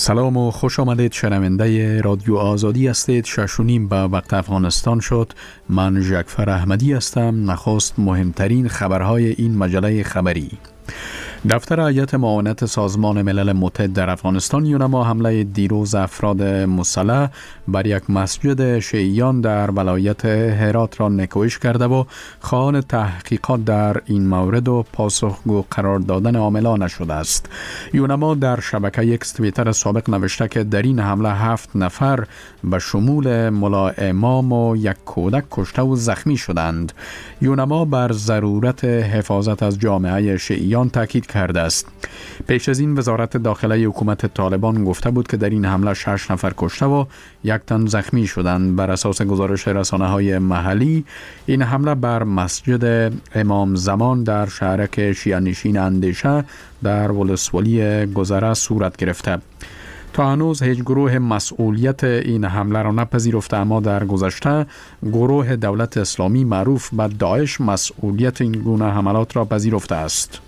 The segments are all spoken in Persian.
سلام و خوش آمدید. شنونده رادیو آزادی هستید. 6:30 به وقت افغانستان شد. من جعفر احمدی هستم. نخست مهمترین خبرهای این مجله خبری. دفتر هیئت معاونت سازمان ملل متحد در افغانستان یونما حمله دیروز افراد مسلح بر یک مسجد شیعیان در ولایت هرات را نکوهش کرده و خواهان تحقیقات در این مورد و پاسخگو قرار دادن عاملان نشده است. یونما در شبکه ایکس توییتر سابق نوشته که در این حمله 7 نفر به شمول ملا امام و یک کودک کشته و زخمی شدند. یونما بر ضرورت حفاظت از جامعه شیعیان تاکید کرده است. پیش از این وزارت داخله حکومت طالبان گفته بود که در این حمله 6 نفر کشته و 1 تن زخمی شدند. بر اساس گزارش رسانه‌های محلی این حمله بر مسجد امام زمان در شهرک شیعه نشین اندیشه در ولسوالی گذره صورت گرفته. تا هنوز هیچ گروه مسئولیت این حمله را نپذیرفته، اما در گذشته گروه دولت اسلامی معروف به داعش مسئولیت این گونه حملات را پذیرفته است.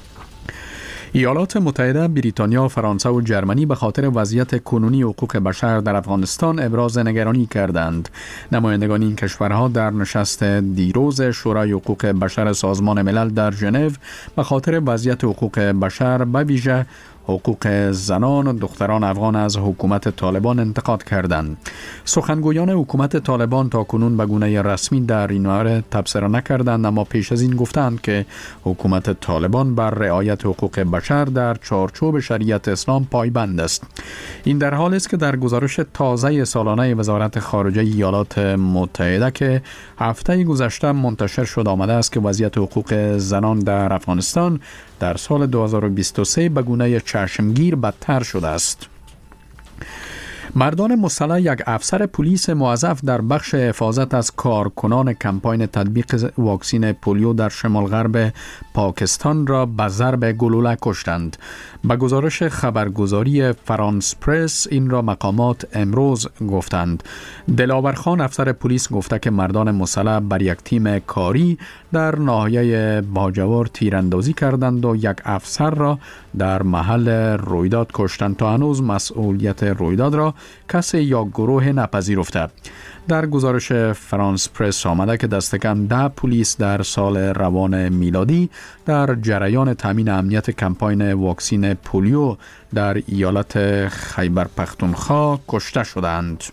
ایالات متحده، بریتانیا، فرانسه و جرمنی به خاطر وضعیت کنونی حقوق بشر در افغانستان ابراز نگرانی کردند. نمایندگان این کشورها در نشست دیروز شورای حقوق بشر سازمان ملل در ژنو به خاطر وضعیت حقوق بشر به ویژه حقوق زنان و دختران افغان از حکومت طالبان انتقاد کردند. سخنگویان حکومت طالبان تا کنون به گونه رسمی در این مورد تبصره نکردند، اما پیش از این گفتند که حکومت طالبان بر رعایت حقوق بشر در چارچوب شریعت اسلام پایبند است. این در حالی است که در گزارش تازه سالانه وزارت خارجه ایالات متحده که هفته گذشته منتشر شد آمده است که وضعیت حقوق زنان در افغانستان در سال 2023 به گونه چشمگیر بدتر شده است. مردان مسلح یک افسر پلیس موظف در بخش حفاظت از کارکنان کمپاین تطبیق واکسین پولیو در شمال غرب پاکستان را به ضرب گلوله کشتند. به گزارش خبرگزاری فرانس پرس این را مقامات امروز گفتند. دلاور خان افسر پلیس گفته که مردان مسلح بر یک تیم کاری در ناحیه باجوار تیراندازی کردند و یک افسر را در محل رویداد کشتند. تا هنوز مسئولیت رویداد را کسی یا گروه نپذیرفته. در گزارش فرانس پرس آمده که دست کم 10 پلیس در سال روان میلادی در جریان تامین امنیت کمپاین واکسین پولیو در ایالت خیبر پختونخوا کشته شدند.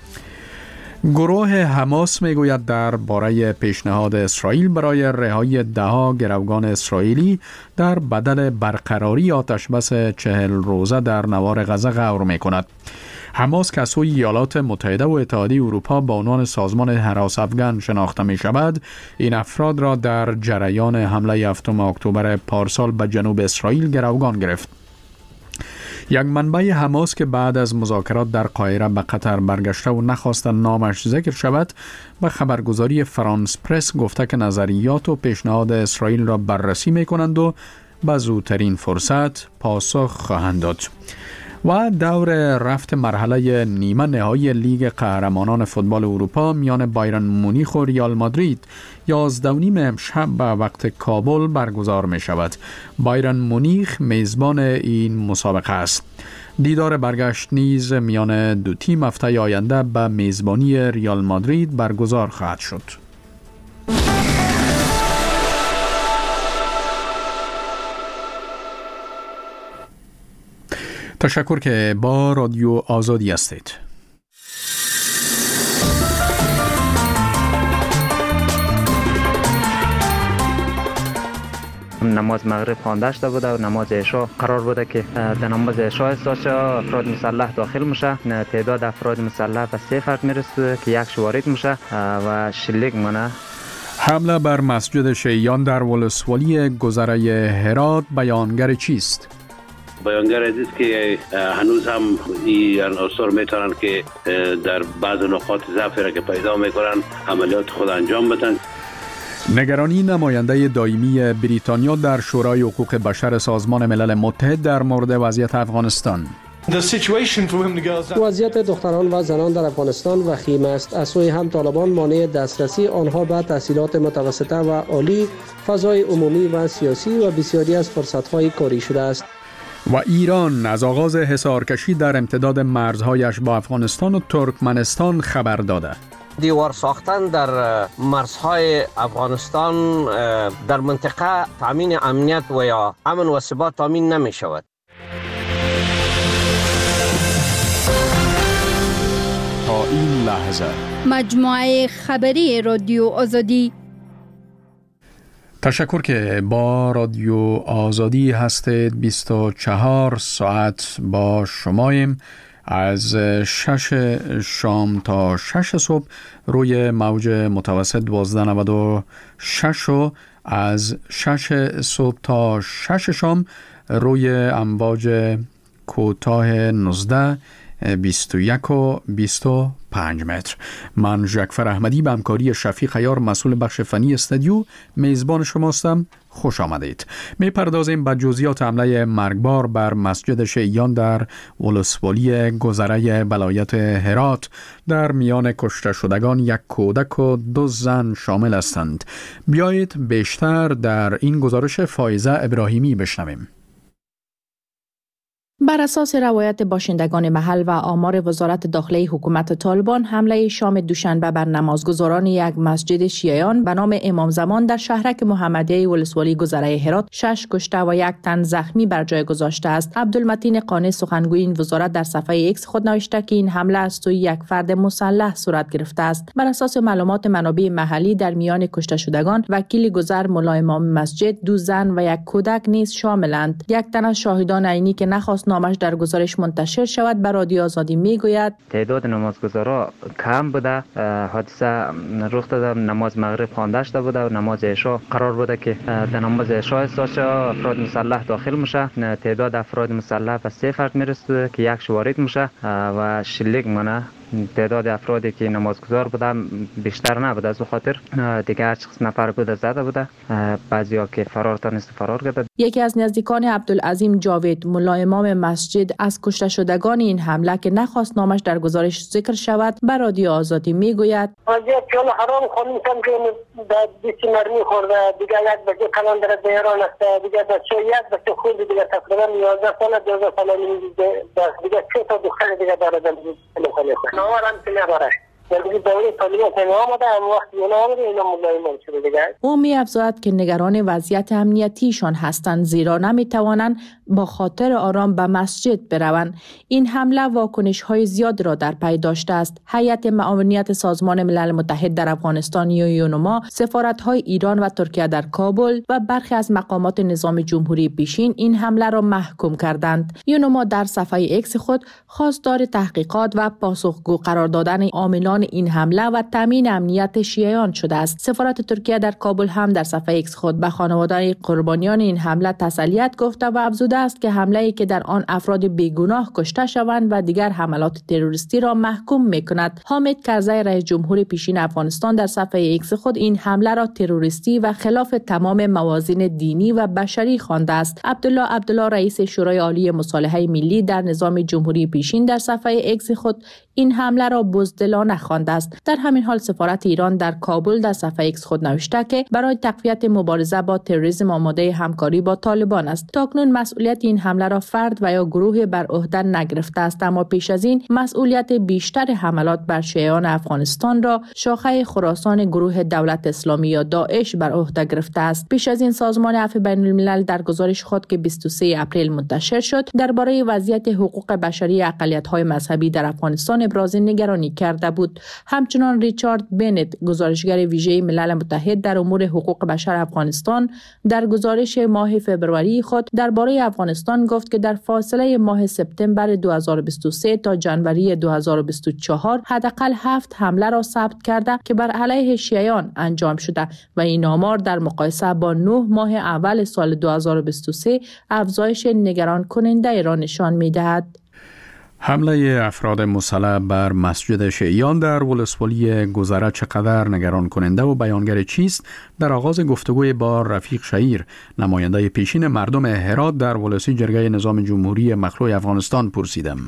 گروه حماس میگوید درباره پیشنهاد اسرائیل برای رهایی 10 گروگان اسرائیلی در بدل برقراری آتشبس 40 روزه در نوار غزه غور میکند. حماس که از سوی ایالات متحده و اتحادیه اروپا با عنوان سازمان حراس افغان شناخته می شود، این افراد را در جریان حمله 7 اکتبر پارسال به جنوب اسرائیل گروگان گرفت. یک منبع حماس که بعد از مذاکرات در قاهره به قطر برگشته و نخواست نامش ذکر شود، به خبرگزاری فرانس پرس گفته که نظریات و پیشنهاد اسرائیل را بررسی می کنند و به زودترین فرصت پاسخ خواهند داد. و دور رفت مرحله نیمه نهایی لیگ قهرمانان فوتبال اروپا میان بایرن مونیخ و ریال مادرید 11:30 امشب به وقت کابل برگزار می شود. بایرن مونیخ میزبان این مسابقه است. دیدار برگشت نیز میان دو تیم هفته آینده به میزبانی ریال مادرید برگزار خواهد شد. تشکر که با رادیو آزادی هستید. نماز مغرب خوانده شده بوده و نماز عشا قرار بوده که در نماز عشا استاشه افراد مسلح داخل میشه. تعداد افراد مسلح به 3 فرد میرسه که 1 وارد میشه و شلیک منه. حمله بر مسجد شیعیان در ولسوالی گذره هرات بیانگر چیست؟ بیانگر است که هنوز هم این عناصر میتونن که در بعض نقاط ضعف را که پیدا میکنن عملیات خود انجام بدن. نگرانی نماینده دائمی بریتانیا در شورای حقوق بشر سازمان ملل متحد در مورد وضعیت افغانستان. وضعیت دختران و زنان در افغانستان وخیم است. از سوی هم طالبان مانع دسترسی آنها به تحصیلات متوسطه و عالی، فضای عمومی و سیاسی و بسیاری از فرصت‌های کاری شده است. و ایران از آغاز حصارکشی در امتداد مرزهایش با افغانستان و ترکمنستان خبر داده. دیوار ساختن در مرزهای افغانستان در منطقه تامین امنیت و یا امن و ثبات تامین نمی شود. تا این لحظه مجموعه خبری رادیو آزادی. تشکر که با رادیو آزادی هستید. 24 ساعت با شماییم از 6 شام تا 6 صبح روی موج متوسط 1296 و از 6 صبح تا 6 شام روی امواج کوتاه 19 21 و 25 متر. من ژکفر احمدی به همکاری شفیق عیار مسئول بخش فنی استودیو میزبان شماستم. خوش آمدید. می پردازیم به جزئیات حمله مرگبار بر مسجد شیعیان در ولسوالی گذره ولایت هرات. در میان کشته شدگان یک کودک و 2 زن شامل هستند. بیایید بیشتر در این گزارش فائزه ابراهیمی بشنویم. بر اساس روایت باشندگان محل و آمار وزارت داخلی حکومت طالبان، حمله شام دوشنبه بر نمازگزاران یک مسجد شیعیان به نام امام زمان در شهرک محمدیه ولسوالی گذره هرات 6 کشته و 1 تن زخمی بر جای گذاشته است. عبدالمتین قانی سخنگوی این وزارت در صفحه ایکس خود نوشته که این حمله از سوی یک فرد مسلح صورت گرفته است. بر اساس معلومات منابع محلی، در میان کشته شدگان وکیل گذر، مولا امام مسجد، 2 زن و 1 کودک نیز شاملند. 1 تن از شاهدان عینی که نخواست نامش در گزارش منتشر شود به رادیو آزادی میگوید تعداد نمازگزارا کم بوده. حادثه رخ داده، نماز مغرب خوانده شده بوده و نماز عشا قرار بوده که در نماز عشا استاشه افراد مسلح داخل میشه. تعداد افراد مسلح به 3 فرد میرسه که 1 وارد میشه و شلیک منه. تعداد افرادی که نمازگزار بودن بیشتر نبوده، از خاطر دیگه هر چقدر نفر بوده زده بوده، بعضیا که فرار تونست فرار کرده. یکی از نزدیکان عبدالعظیم جاوید، مولا امام مسجد، از کشته شدگان این حمله که نخواست نامش در گزارش ذکر شود به رادیو آزادی میگوید: وضعیت چون حرام خونیدم که در بیست مرمی خورده، دیگه 1 بچه کلان در دیران است، دیگه بچه 1 بچه خود دیگه تقریبا 11 سال 12 سال دیگه 3 تا دختر دیگه داره در نوارم که نباره. او می افزاید که نگران وضعیت امنیتیشان هستند، زیرا نمی توانند با خاطر آرام به مسجد بروند. این حمله واکنش های زیاد را در پی داشته است. هیئت معاونیت سازمان ملل متحد در افغانستان یا یونما، سفارت های ایران و ترکیه در کابل و برخی از مقامات نظام جمهوری پیشین این حمله را محکوم کردند. یونما در صفحه ایکس خود خواستار تحقیقات و پاسخگو قرار دادن عاملان این حمله و تامین امنیت شیعیان شده است. سفارت ترکیه در کابل هم در صفحه ایکس خود به خانواده‌های قربانیان این حمله تسلیت گفته و افزوده است که حمله‌ای که در آن افراد بیگناه کشته شوند و دیگر حملات تروریستی را محکوم می‌کند. حامد کرزی رئیس جمهور پیشین افغانستان در صفحه ایکس خود این حمله را تروریستی و خلاف تمام موازین دینی و بشری خوانده است. عبدالله رئیس شورای عالی مصالحه ملی در نظام جمهوری پیشین در صفحه ایکس خود این حمله را بزدلانه خوانده است. در همین حال سفارت ایران در کابل در صفحه ایکس خود نوشته که برای تقویت مبارزه با تروریسم آماده همکاری با طالبان است. تاکنون مسئولیت این حمله را فرد و یا گروه بر عهده نگرفته است، اما پیش از این مسئولیت بیشتر حملات بر شیعیان افغانستان را شاخه خراسان گروه دولت اسلامی یا داعش بر عهده گرفته است. پیش از این سازمان عفو بین الملل در گزارش خود که 23 اپریل منتشر شد درباره وضعیت حقوق بشری اقلیت‌های مذهبی در افغانستان ابراز نگرانی کرده بود. همچنان ریچارد بنت، گزارشگر ویژه ملل متحد در امور حقوق بشر افغانستان، در گزارش ماه فوریه خود درباره افغانستان گفت که در فاصله ماه سپتامبر 2023 تا ژانویه 2024 حداقل 7 حمله را ثبت کرده که بر علیه شیعیان انجام شده و این آمار در مقایسه با 9 ماه اول سال 2023 افزایش نگران کننده را نشان می‌دهد. حمله افراد مسلح بر مسجد شیعیان در ولسوالی گذره چقدر نگران کننده و بیانگر چیست؟ در آغاز گفتگوی با رفیق شهیر، نماینده پیشین مردم هرات در ولسی جرگه نظام جمهوری مخلوع افغانستان پرسیدم.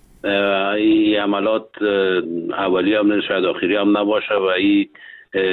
این عملات اولی هم نه، شاید آخری هم نباشه و این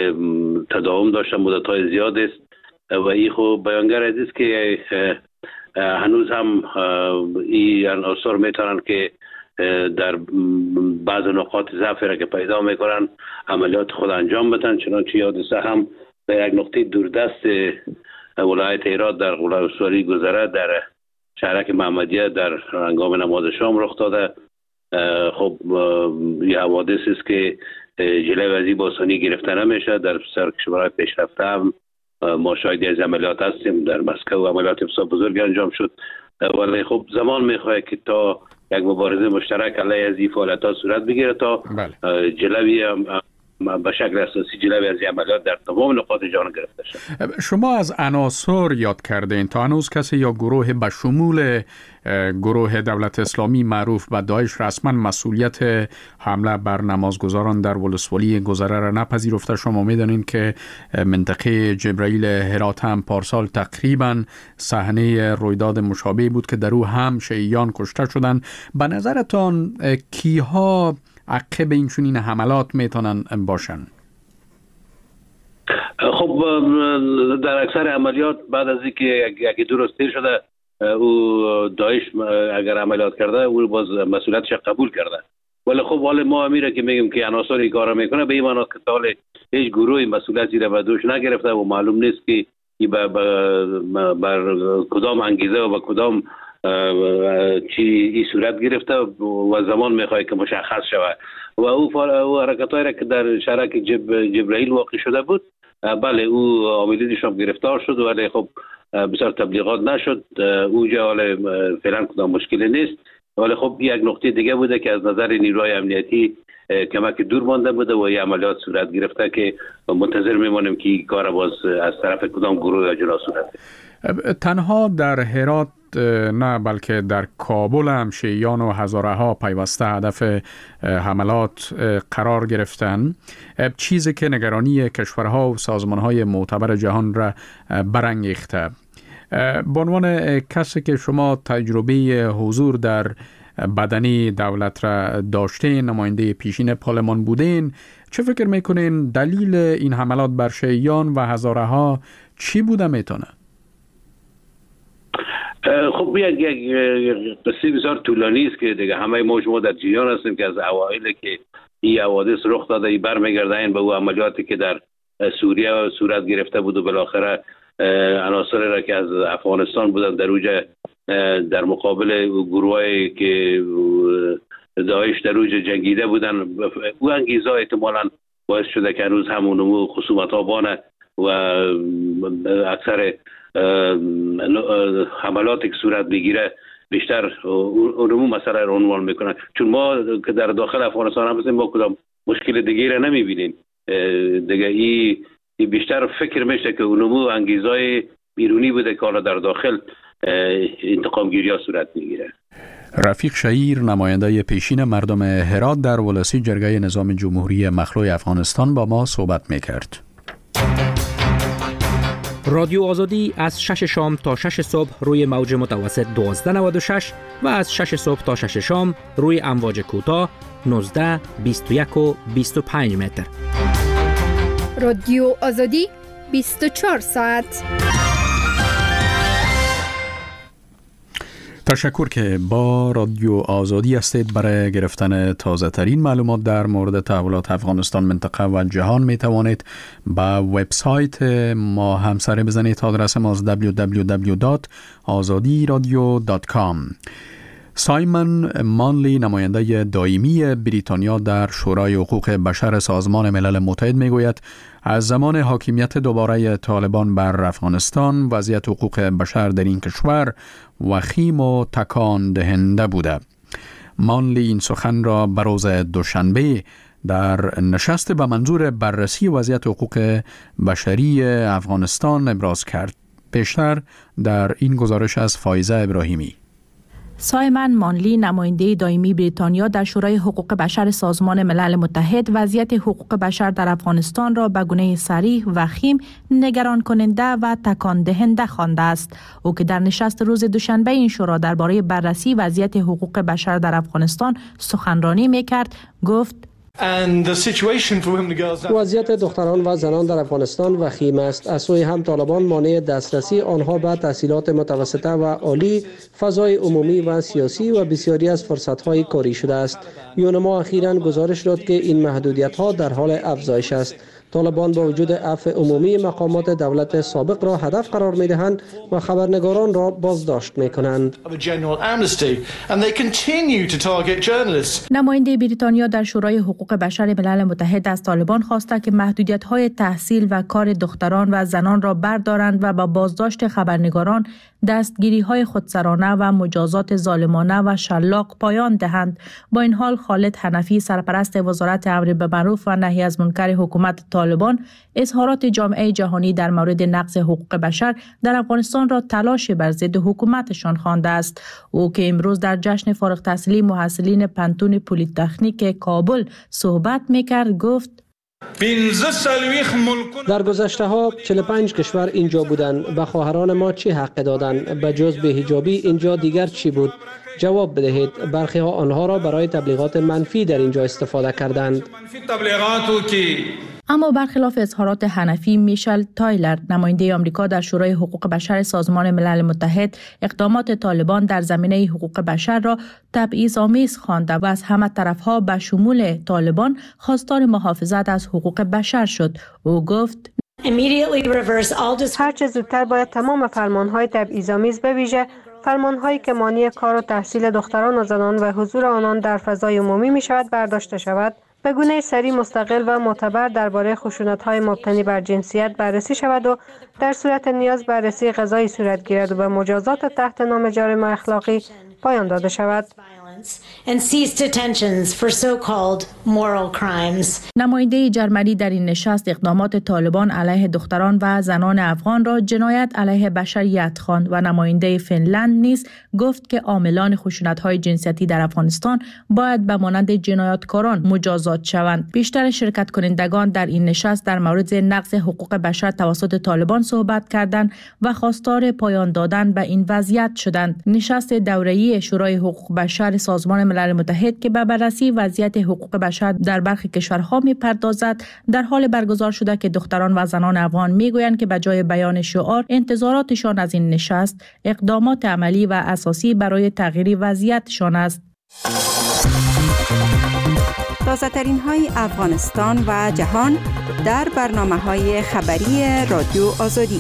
تداوم داشته مدت‌های زیاد است و این خب بیانگر است که هنوز هم این عناصر میتونن که در بعض نقاط ضعف را که پیدا میکنن عملیات خود انجام بدن. چنانچه حادثه هم در یک نقطه دوردست ولایت هرات در ولسوالی گذره در شهرک محمدیه در هنگام نماز شام رخ داده. خب یه حوادث است که جلوی از این باسانی گرفته نمیشه. در سرکشورهای پیشرفته هم ما شاهدی از عملیات هستیم. در مسکو عملیات بسیار بزرگ انجام شد، ولی خب زمان میخواد که تا یک مبارزه مشترک علیه از این فعالیت‌ها صورت بگیره تا جلوی به شکل اساسی جلوی از عملیات در تمام نقاط جهان گرفته شد. شما از عناصر یاد کردین، تا هنوز کسی یا گروه به شمول گروه دولت اسلامی معروف به داعش رسما مسئولیت حمله بر نمازگزاران در ولسوالی گذره را نپذیرفته؟ شما میدانین که منطقه جبرائیل هرات هم پارسال تقریبا صحنه رویداد مشابه بود که در او هم شیعیان کشته شدند. به نظرتان کیها عقب این چنین حملات میتونن باشن؟ خب در اکثر عملیات بعد از اینکه یکی درست تیر شده او داعش اگر عملیات کرده او باز مسئولیتش قبول کرده. ولی خب حال ما امیره که میگیم که عناصری کار میکنه به این معنی که تا هیچ گروهی مسئولیتی را به دوش نگرفته و معلوم نیست که بر کدام انگیزه و به کدام چی این صورت گرفته و زمان میخواد که مشخص شود. و او حرکتایی را که در شهرک جبرائیل واقع شده بود، بله او عاملینش هم گرفتار شد، ولی خب بسیار تبلیغات نشد. اوجا فعلا کدام مشکلی نیست، ولی خب یک نقطه دیگه بوده که از نظر نیروهای امنیتی کمک دور مانده بوده و این عملیات صورت گرفته که منتظر میمانیم که این کار باز از طرف کدام گروه یا جنا صورت. تنها در هرات نه بلکه در کابل هم شیعیان و هزارها پیوسته هدف حملات قرار گرفتن، چیزی که نگرانی کشورها و سازمانهای معتبر جهان را برانگیخته. به عنوان کسی که شما تجربه حضور در بدنی دولت را داشته، نماینده پیشین پارلمان بودین، چه فکر میکنین دلیل این حملات بر شیعیان و هزارها چی بوده میتونه؟ خب یک قصه بسیار طولانی است که دیگه همه ما شما در جریان هستیم که از اوایل که این حوادث رخ داده ای برمیگردن به او عملیاتی که در سوریه صورت گرفته بود و بالاخره عناصر را که از افغانستان بودن در اوج در مقابل گروهایی که داعش در اوج جنگیده بودن، او انگیزه احتمالاً باعث شده که هنوز همون خصومت ها بانه و اکثر حملات که صورت بگیره بیشتر اونمو مسئله رو عنوان میکنن. چون ما که در داخل افغانستان هم هستیم ما کدام مشکل دیگه را نمیبینیم دیگه. این بیشتر فکر میشه که اونمو انگیزهای بیرونی بوده که حالا در داخل انتقام گیری ها صورت میگیره. رفیق شهیر، نماینده پیشین مردم هرات در ولسی جرگه نظام جمهوری مخلوع افغانستان با ما صحبت میکرد. رادیو آزادی از 6 شام تا 6 صبح روی موج متوسط 1296 و از 6 صبح تا 6 شام روی امواج کوتاه 19، 21 و 25 متر. رادیو آزادی 24 ساعت. تشکر که با رادیو آزادی هستید. برای گرفتن تازه ترین معلومات در مورد تحولات افغانستان، منطقه و جهان می توانید به وبسایت ما هم سر بزنید. آدرس ما www.azadiradio.com. سایمون مانلی، نماینده دائمی بریتانیا در شورای حقوق بشر سازمان ملل متحد میگوید از زمان حاکمیت دوباره طالبان بر افغانستان وضعیت حقوق بشر در این کشور وخیم و تکان دهنده بوده. مانلی این سخن را به روز دوشنبه در نشست به منظور بررسی وضعیت حقوق بشری افغانستان ابراز کرد. پیشتر در این گزارش از فایزه ابراهیمی. سایمون مانلی، نماینده دائمی بریتانیا در شورای حقوق بشر سازمان ملل متحد، وضعیت حقوق بشر در افغانستان را به گونه صریح، وخیم، نگران کننده و تکان دهنده خوانده است. او که در نشست روز دوشنبه این شورا درباره بررسی وضعیت حقوق بشر در افغانستان سخنرانی می‌کرد، گفت: وضعیت دختران و زنان در افغانستان وخیم است. از سوی هم طالبان مانع دسترسی آنها به تحصیلات متوسطه و عالی، فضای عمومی و سیاسی و بسیاری از فرصت‌های کاری شده است. یونما اخیراً گزارش داد که این محدودیت‌ها در حال افزایش است. طالبان با وجود عفو عمومی مقامات دولت سابق را هدف قرار می‌دهند و خبرنگاران را بازداشت می‌کنند. نماینده بریتانیا در شورای حقوق بشر ملل متحد از طالبان خواسته که محدودیت‌های تحصیل و کار دختران و زنان را بردارند و با بازداشت خبرنگاران، دستگیری‌های خودسرانه و مجازات ظالمانه و شلاق پایان دهند. با این حال خالد حنفی، سرپرست وزارت امر بالمعروف و نهی از منکر حکومت طالبان، اظهارات جامعه جهانی در مورد نقض حقوق بشر در افغانستان را تلاش بر ضد حکومتشان خوانده است. او که امروز در جشن فارغ التحصیلی محصلین پنتون پلی‌تکنیک کابل صحبت می‌کرد گفت: در گذشته ها 45 کشور اینجا بودند. به خواهران ما چی حق دادند؟ به جز بی‌حجابی اینجا دیگر چی بود؟ جواب بدهید. برخی ها آنها را برای تبلیغات منفی در اینجا استفاده کردند. اما برخلاف اظهارات حنفی، میشل تایلر، نماینده آمریکا در شورای حقوق بشر سازمان ملل متحد، اقدامات طالبان در زمینه حقوق بشر را تبعیض‌آمیز خوانده و از همه طرفها به شمول طالبان خواستار محافظت از حقوق بشر شد. او گفت: هر چه زودتر باید تمام فرمان‌های تبعیض‌آمیز، به ویژه فرمان‌هایی که مانع کار و تحصیل دختران و زنان و حضور آنان در فضای عمومی می‌شود برداشته شود. به گونه سریع، مستقل و معتبر درباره خشونت‌های مبتنی بر جنسیت بررسی شود و در صورت نیاز بررسی قضایی صورت گیرد و به مجازات تحت نام جرم اخلاقی پایان داده شود. نماینده جرمنی در این نشست اقدامات طالبان علیه دختران و زنان افغان را جنایت علیه بشریت خواند و نماینده فنلند نیز گفت که عاملان خشونت‌های جنسیتی در افغانستان باید به مانند جنایتکاران مجازات شوند. بیشتر شرکت کنندگان در این نشست در مورد نقض حقوق بشر توسط طالبان صحبت کردند و خواستار پایان دادن به این وضعیت شدند. نشست دوره‌ای شورای حقوق بشر سازمان ملل متحد که به بررسی وضعیت حقوق بشر در برخی کشورها می‌پردازد، در حال برگزار شده که دختران و زنان افغان می‌گویند که به جای بیان شعار، انتظاراتشان از این نشست اقدامات عملی و اساسی برای تغییر وضعیتشان است. تازه‌ترین های افغانستان و جهان در برنامه‌های خبری رادیو آزادی.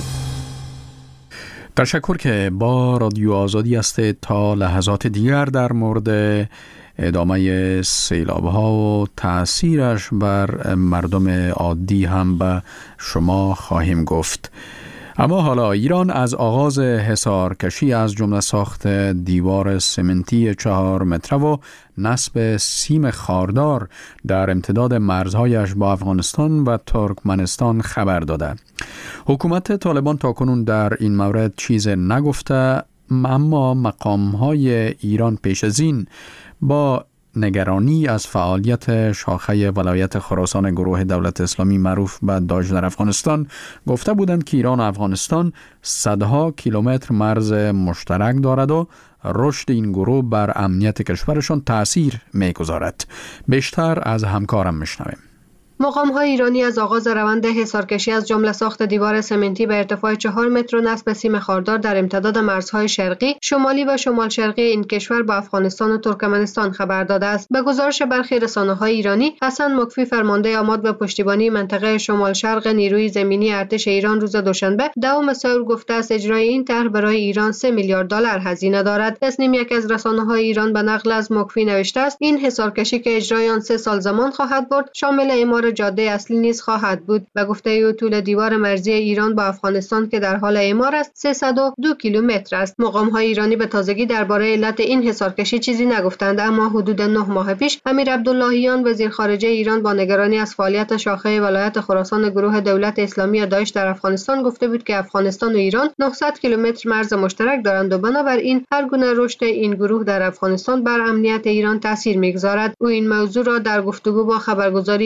تشکر که با رادیو آزادی هستید. تا لحظات دیگر در مورد ادامه سیلاب‌ها و تأثیرش بر مردم عادی هم به شما خواهیم گفت. اما حالا ایران از آغاز حصارکشی از جمله ساخت دیوار سمنتی 4 متره و نصب سیم خاردار در امتداد مرزهایش با افغانستان و ترکمنستان خبر داده. حکومت طالبان تاکنون در این مورد چیز نگفته، اما مقام‌های ایران پیش از این با نگرانی از فعالیت شاخه ولایت خراسان گروه دولت اسلامی معروف به داعش در افغانستان گفته بودند که ایران و افغانستان صدها کیلومتر مرز مشترک دارد و رشد این گروه بر امنیت کشورشان تأثیر می‌گذارد. بیشتر از همکارم میشنویم. مقام‌های ایرانی از آغاز روند حصارکشی از جمله ساخت دیوار سمنتی به ارتفاع 4 متر و نصب سیم خاردار در امتداد مرزهای شرقی، شمالی و شمال شرقی این کشور با افغانستان و ترکمنستان خبر داده است. به گزارش برخی رسانه‌های ایرانی، حسن مکفی، فرمانده آماد و پشتیبانی منطقه شمال شرق نیروی زمینی ارتش ایران، روز دوشنبه 10 سپتامبر گفته است اجرای این طرح برای ایران 3 میلیارد دلار هزینه دارد. تصنیم، یک از رسانه‌های ایران، به نقل از مکفی نوشته است این حصارکشی که اجرای آن 3 سال زمان خواهد برد، شامل اعمار جاده اصلی نیز خواهد بود. به گفته او، طول دیوار مرزی ایران با افغانستان که در حال اعمار است 302 کیلومتر است. مقام‌های ایرانی به تازگی درباره علت این حصارکشی چیزی نگفتند، اما حدود 9 ماه پیش امیر عبداللهیان، وزیر خارجه ایران، با نگرانی از فعالیت شاخه ولایت خراسان گروه دولت اسلامی داعش در افغانستان گفته بود که افغانستان و ایران 900 کیلومتر مرز مشترک دارند و بنابراین هر گونه رشد این گروه در افغانستان بر امنیت ایران تاثیر می‌گذارد. او این موضوع را در گفتگو با خبرگزاری ایسنا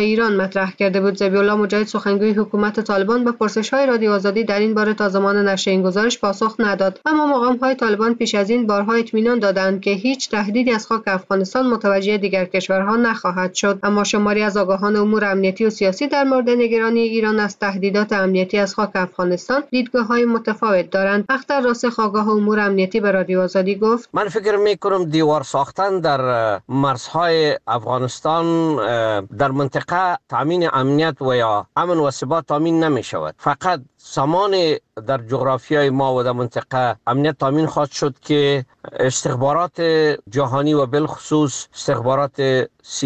ایران مطرح کرده بود. ذبیح الله مجاهد سخنگوی حکومت طالبان به پرسش‌های رادیو آزادی در این باره تا زمان نشر این گزارش پاسخ نداد، اما مقام‌های طالبان پیش از این بارها اطمینان دادند که هیچ تهدیدی از خاک افغانستان متوجه دیگر کشورها نخواهد شد. اما شماری از آگاهان امور امنیتی و سیاسی در مورد نگرانی ایران از تهدیدات امنیتی از خاک افغانستان دیدگاه‌های متفاوت دارند. اختر راسخ آگاه امور امنیتی به رادیو آزادی گفت: من فکر می‌کنم دیوار ساختن در مرزهای افغانستان در منطقه تامین امنیت و یا امن و ثبات تامین نمی‌شود. فقط زمان در جغرافیای ما و در منطقه امنیت تامین خواهد شد که استخبارات جهانی و بالخصوص استخبارات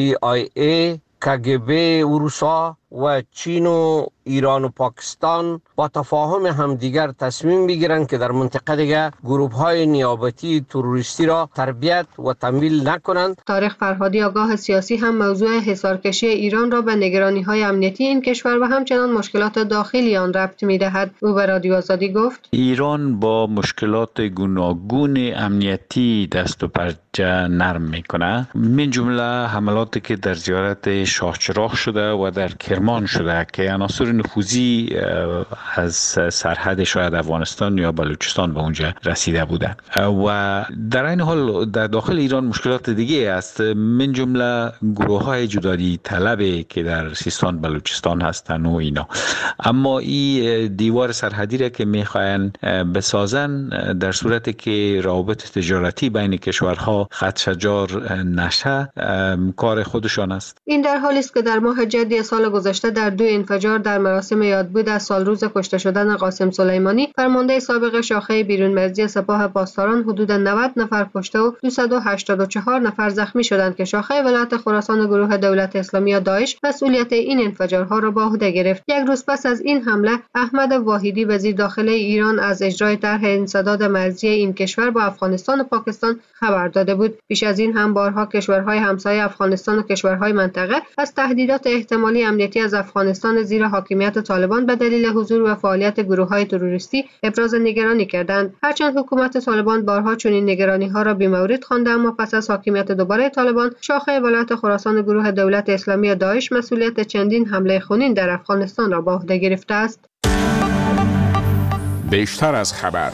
CIA، KGB اروسا و چین و ایران و پاکستان با تفاهم همدیگر تصمیم بگیرند که در منطقه دیگه گروه‌های نیابتی تروریستی را تربیت و تمویل نکنند. طارق فرهادی آگاه سیاسی هم موضوع حصارکشی ایران را به نگرانی‌های امنیتی این کشور و همچنان مشکلات داخلی آن ربط می‌دهد. او به رادیو آزادی گفت: ایران با مشکلات گوناگون امنیتی دست و پنجه نرم می‌کنه، من جمله حملاتی که در زیارت شاهچراغ شده و در کرمان شده که عناصر نفوذی از سرحد شاید افغانستان یا بلوچستان به اونجا رسیده بوده و در این حال در داخل ایران مشکلات دیگه است، من جمله گروه‌های جدایی طلبه که در سیستان بلوچستان هستن و اینا. اما این دیوار سرحدی را که میخواین بسازن در صورتی که روابط تجارتی بین کشورها خط شجار نشه کار خودشان است. این در حالی است که در ماه جدی سال گذشته در 2 انفجار در مراسم یادبود از سالروز کشته شدن قاسم سلیمانی، فرمانده سابق شاخه بیرونمرزی سپاه پاسداران، حدود 90 نفر کشته و 284 نفر زخمی شدند که شاخه ولایت خراسان گروه دولت اسلامی یا داعش مسئولیت این انفجارها را به عهده گرفت. یک روز پس از این حمله، احمد واحدی وزیر داخله ایران از اجرای طرح انسداد مرزی این کشور با افغانستان و پاکستان خبر داده بود. پیش از این هم بارها کشورهای همسایه افغانستان و کشورهای منطقه از تهدیدات احتمالی امنیتی از افغانستان زیر حاکمیت طالبان به دلیل حضور و فعالیت گروه‌های تروریستی ابراز نگرانی کردند. هرچند حکومت طالبان بارها چنین نگرانی‌ها را بی‌مورد خوانده، اما پس از حاکمیت دوباره طالبان، شاخه ولایت خراسان گروه دولت اسلامی داعش مسئولیت چندین حمله خونین در افغانستان را به عهده گرفته است. بیشتر از خبر.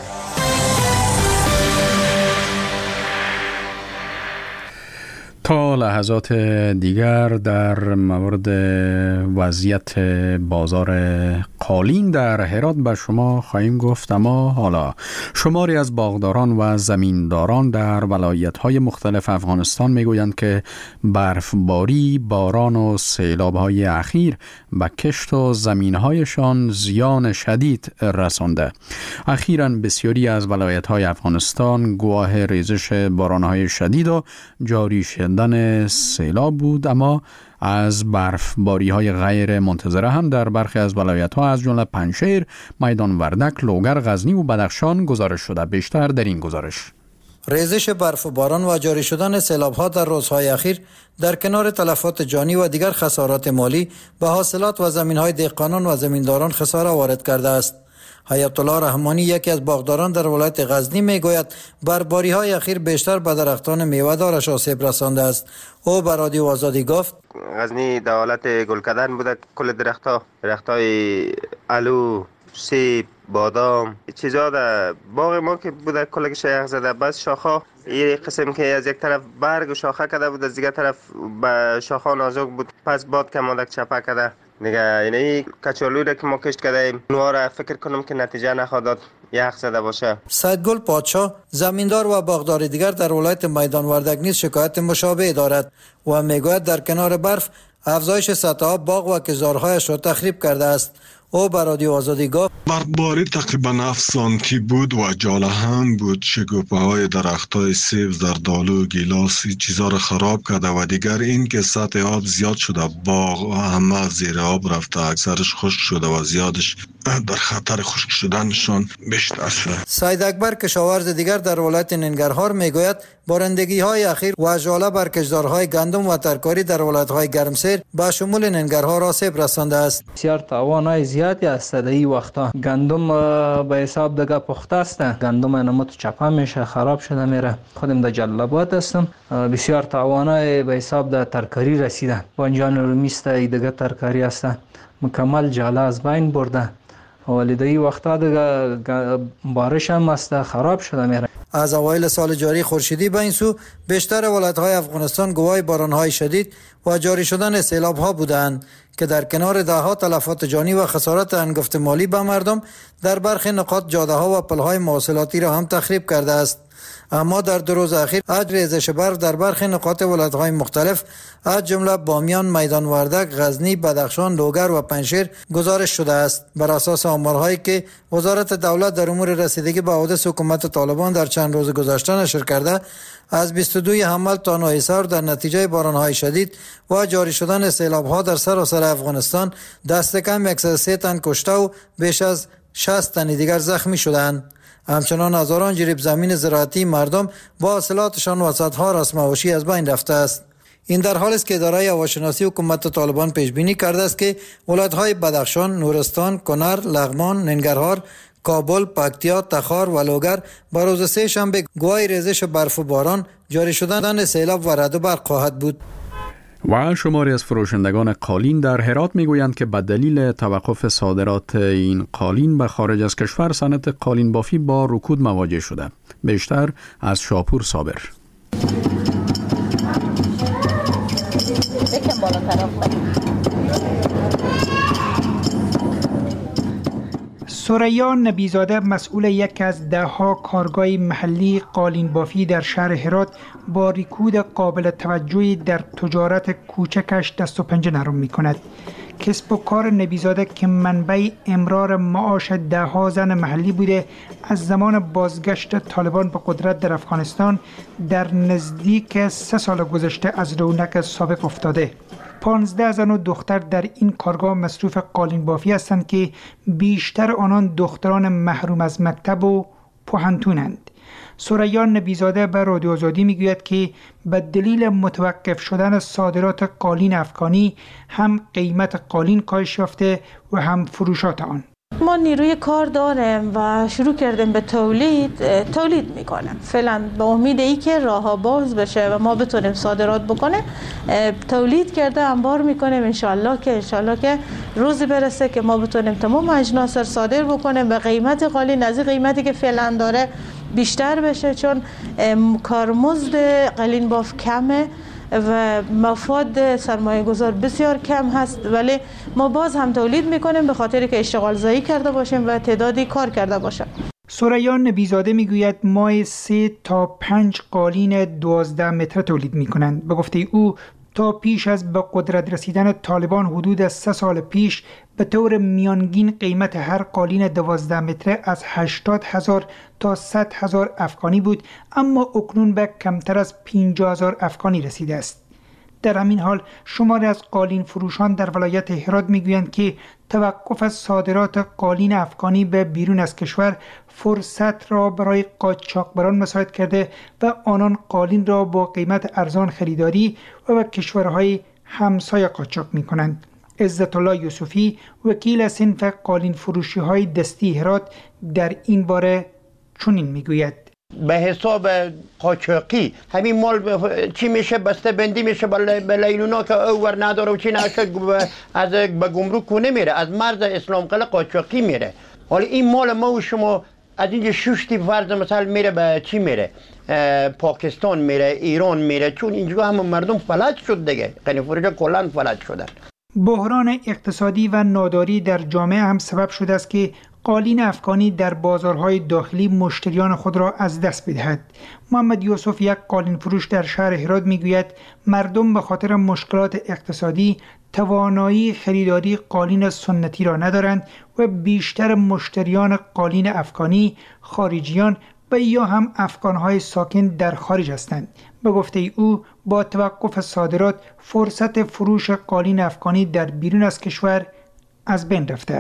تا لحظات دیگر در مورد وضعیت بازار قالین در هرات به شما خواهیم گفت، اما حالا شماری از باغداران و زمینداران در ولایت‌های مختلف افغانستان میگویند که برفباری، باران و سیلاب‌های اخیر به کشت و زمین‌هایشان زیان شدید رسانده. اخیراً بسیاری از ولایت‌های افغانستان گواه ریزش باران‌های شدید و جاری شدن سیلاب بود، اما از برفباری‌های غیر منتظره هم در برخی از ولایت‌ها از جمله پنجشیر، میدان وردک، لوگر، غزنی و بدخشان گزارش شده. بیشتر در این گزارش. ریزش برف و باران و جاری شدن سیلاب‌ها در روزهای اخیر در کنار تلفات جانی و دیگر خسارات مالی به حاصلات و زمین‌های دهقانان و زمینداران خساره وارد کرده است. حیات الله رحمانی، یکی از باغداران در ولایت غزنی، میگوید برفباری‌های اخیر بیشتر به درختان میوه‌دارش آسیب رسانده است. او به رادیو آزادی گفت: غزنی در حالت گل کردن بوده، کل درختای الو، سیب، بادام، چیزا در باغ ما که بوده کل شیخ زده، بس شاخه این قسم که از یک طرف برگ و شاخه کرده بود، از دیگر طرف به شاخه نازک بود، پس باد که مادک چپه کرده دیگه. یعنی کچالویی را که ما کشت کردیم نوها را فکر کنم که نتیجه نخواهد داد، یخ زده باشه. سیدگل پادشاه، زمیندار و باغدار دیگر در ولایت میدان وردک نیز شکایت مشابه دارد و میگوید در کنار برف افزایش سطح آب باغ و کشاورزی‌هایش را تخریب کرده است. او به رادیو آزادی گفت: برفباری تقریبا 7 سانتی بود و جاله هم بود. شکوفه های درخت های سیب، زردالو، گیلاس چیزا را خراب کرده و دیگر این که سطح آب زیاد شده، باغ همه زیر آب رفته، اکثرش خشک شده و زیادش در خطر خشک شدنشان بیشتر شده. سید اکبر کشاورز دیگر در ولایت ننگرهار میگوید بارندگی های اخیر و ژاله بر کشدارهای گندم و ترکاری در ولایت های گرمسیر با شمول ننگرهار آسیب رسانده است. بسیار تاوان زیادی است در این وقتا. گندم به حساب دیگه پخته است، گندم نموت چپه میشه، خراب شده میره. خودم در جلال‌آباد هستم، بسیار تاوانای به حساب در ترکاری رسیده. بانجان رومیست دیگه ترکاری است، مکمل جاله از بین برده. ولی در این وقتا دیگه بارش هم است، خراب شده میره. از اوایل سال جاری خورشیدی به این سو بیشتر ولایت‌های افغانستان گواه باران‌های شدید و جاری شدن سیلاب‌ها بودند که در کنار ده‌ها تلفات جانی و خسارات انگفت مالی به مردم در برخی نقاط جاده‌ها و پل‌های مواصلاتی را هم تخریب کرده است. اما در 2 روز اخیر اجر ریزش برف در برخی نقاط ولایت‌های مختلف از جمله بامیان، میدان وردک، غزنی، بدخشان، لوگر و پنجشیر گزارش شده است. بر اساس آمارهایی که وزارت دولت در امور رسیدگی به حوادث حکومت طالبان در چند روز گذشته نشر کرده، از 22 حمل تا 9 سال در نتیجه باران‌های شدید و جاری شدن سیلاب‌ها در سراسر افغانستان دست کم 103 تن کشته و بیش از 60 تن دیگر زخمی شدند. همچنان هزاران جریب زمین زراعتی مردم با حاصلاتشان و صدها رسم‌آواشی از بین رفته است. این در حالی است که اداره هواشناسی حکومت طالبان پیش بینی کرده است که ولایت‌های بدخشان، نورستان، کنر، لغمان، ننگرهار، کابل، پکتیا، تخار و لوگر به روز 3 شنبه گواه ریزش برف و باران، جاری شدن سیلاب و رعد و برق خواهد بود. و شماری از فروشندگان قالین در هرات میگویند که به دلیل توقف صادرات این قالین به خارج از کشور صنعت قالین بافی با رکود مواجه شده. بیشتر از شاپور صابر. ثریا نبیزاده مسئول یک از 10 کارگاه محلی قالین بافی در شهر هرات با رکود قابل توجهی در تجارت کوچکش دست و پنجه نرم می کند. کسب و کار نبیزاده که منبع امرار معاش 10 زن محلی بوده، از زمان بازگشت طالبان به قدرت در افغانستان در نزدیک 3 سال گذشته از رونق سابق افتاده. 15 زن و دختر در این کارگاه مصروف قالین بافی هستند که بیشتر آنان دختران محروم از مکتب و پوهنتونند. ثریا نبیزاده به رادیو آزادی میگوید که به دلیل متوقف شدن صادرات قالین افغانی هم قیمت قالین کاهش یافته و هم فروشات آن. ما نیروی کار داریم و شروع کردیم به تولید میکنیم. فعلا به امید ای که راه‌ها باز بشه و ما بتونیم صادرات بکنیم، تولید کرده انبار میکنیم. انشالله که روزی برسه که ما بتونیم تمام اجناس رو صادر بکنیم به قیمت قالین از قیمتی که فعلا داره بیشتر بشه، چون کارمزد قالین باف کمه و مفاد سرمایه گذار بسیار کم هست، ولی ما باز هم تولید میکنیم به خاطر که اشتغال زایی کرده باشیم و تعدادی کار کرده باشیم. ثریا نبیزاده میگوید ماه 3 تا 5 قالین 12 متر تولید میکنند. به گفته او تا پیش از به قدرت رسیدن طالبان حدود 3 سال پیش به طور میانگین قیمت هر قالین 12 متره از 80,000 تا 100,000 افغانی بود، اما اکنون به کمتر از 50,000 افغانی رسیده است. در همین حال شماری از قالین فروشان در ولایت هرات میگویند که توقف صادرات قالین افغانی به بیرون از کشور فرصت را برای قاچاقبران مساعد کرده و آنان قالین را با قیمت ارزان خریداری و به کشورهای همسایه قاچاق می‌کنند. عزت الله یوسفی وکیل صنف قالین فروشی های دستی هرات در این باره چنین میگوید: به حساب قاچاقی همین مال چی میشه، بسته بندی میشه به لیلونا که اوور نداره و چی نشه، از به گمرک کنه میره، از مرز اسلام قلعه قاچاقی میره. حالا این مال ما و شما از اینجا ششتی فرض مثلا میره به چی میره، پاکستان میره، ایران میره، چون اینجا هم مردم فلج شد دیگه، قالین فروشا کلا فلج شدن. بحران اقتصادی و ناداری در جامعه هم سبب شده است که قالین افغانی در بازارهای داخلی مشتریان خود را از دست بدهد. محمد یوسف، یک قالین فروش در شهر هرات، میگوید مردم به خاطر مشکلات اقتصادی توانایی خریداری قالین سنتی را ندارند و بیشتر مشتریان قالین افغانی خارجیان و یا هم افغانهای ساکن در خارج هستند. به گفته او با توقف صادرات فرصت فروش قالین افغانی در بیرون از کشور از بین رفته است.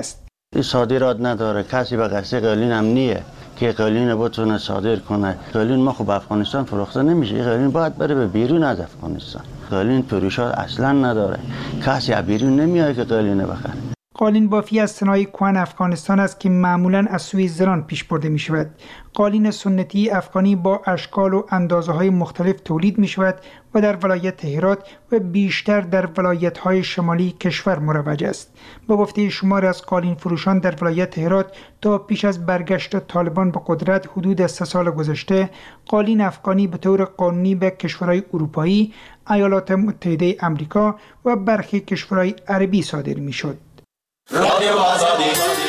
این صادرات نداره، کسی به قصد قالین هم نیه که قالین بتونه صادر کنه. قالین ما خب افغانستان فروخته نمیشه، این قالین باید بره به بیرون از افغانستان. قالین فروشات اصلا نداره، کسی از بیرون نمیاد که قالین بخره. قالین بافی از صنایع کهن افغانستان است که معمولاً از سوی زنان پیش برده می شود. قالین سنتی افغانی با اشکال و اندازه های مختلف تولید می شود و در ولایت هرات و بیشتر در ولایت های شمالی کشور مروج است. با گفته شماری از قالین فروشان در ولایت هرات، تا پیش از برگشت طالبان به قدرت حدود 3 سال گذشته، قالین افغانی به طور قانونی به کشورهای اروپایی، ایالات متحده آمریکا و برخی کشورهای عربی صادر می شد. رادیو آزادی